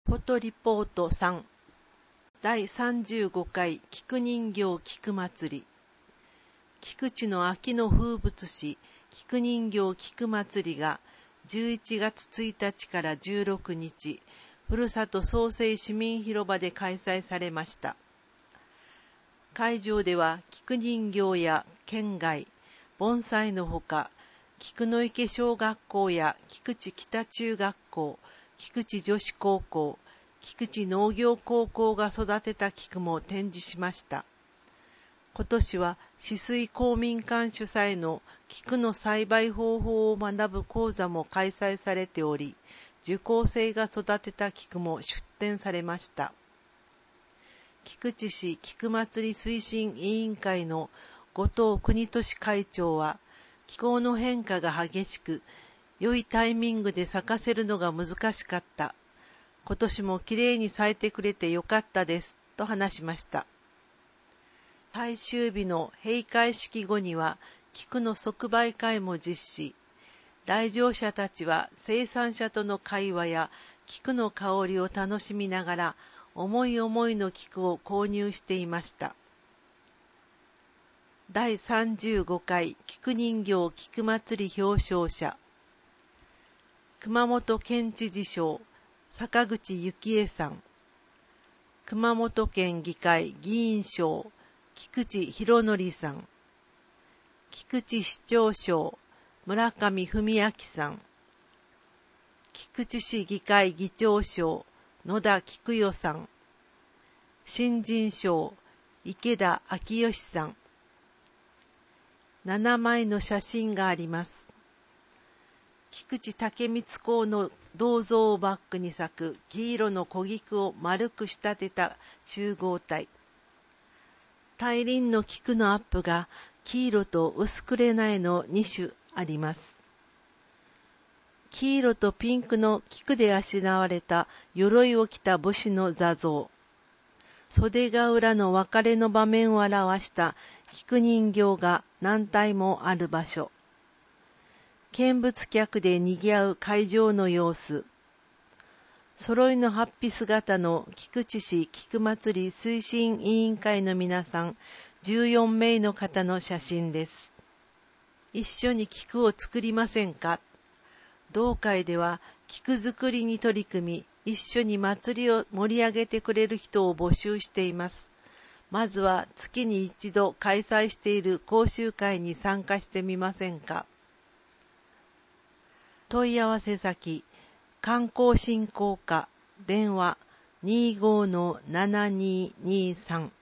フォトリポート3第35回菊人形菊祭り。菊池の秋の風物詩菊人形菊祭りが11月1日から16日、ふるさと創生市民広場で開催されました。会場では菊人形や県外、盆栽のほか、菊の池小学校や菊池北中学校、菊池女子高校、菊池農業高校が育てた菊も展示しました。今年は紫水公民館主催の菊の栽培方法を学ぶ講座も開催されており、受講生が育てた菊も出展されました。菊池市菊祭り推進委員会の後藤邦俊会長は、気候の変化が激しく、良いタイミングで咲かせるのが難しかった。今年もきれいに咲いてくれてよかったです、と話しました。最終日の閉会式後には、菊の即売会も実施。来場者たちは生産者との会話や菊の香りを楽しみながら、思い思いの菊を購入していました。第35回菊人形菊祭り表彰者。熊本県知事賞、坂口幸恵さん。熊本県議会議員賞、菊池博則さん。菊池市長賞、村上文明さん。菊池市議会議長賞、野田菊代さん。新人賞、池田昭義さん。7枚の写真があります。菊池武光公の銅像をバックに咲く黄色の小菊を丸く仕立てた集合体。大輪の菊のアップが黄色と薄紅の2種あります。黄色とピンクの菊であしらわれた鎧を着た武士の座像。袖ヶ浦の別れの場面を表した菊人形が何体もある場所。見物客で賑わう会場の様子。揃いの法被姿の菊池市菊祭り推進委員会の皆さん14名の方の写真です。一緒に菊を作りませんか？同会では菊作りに取り組み、一緒に祭りを盛り上げてくれる人を募集しています。まずは月に一度開催している講習会に参加してみませんか？問い合わせ先、観光振興課、電話 25-7223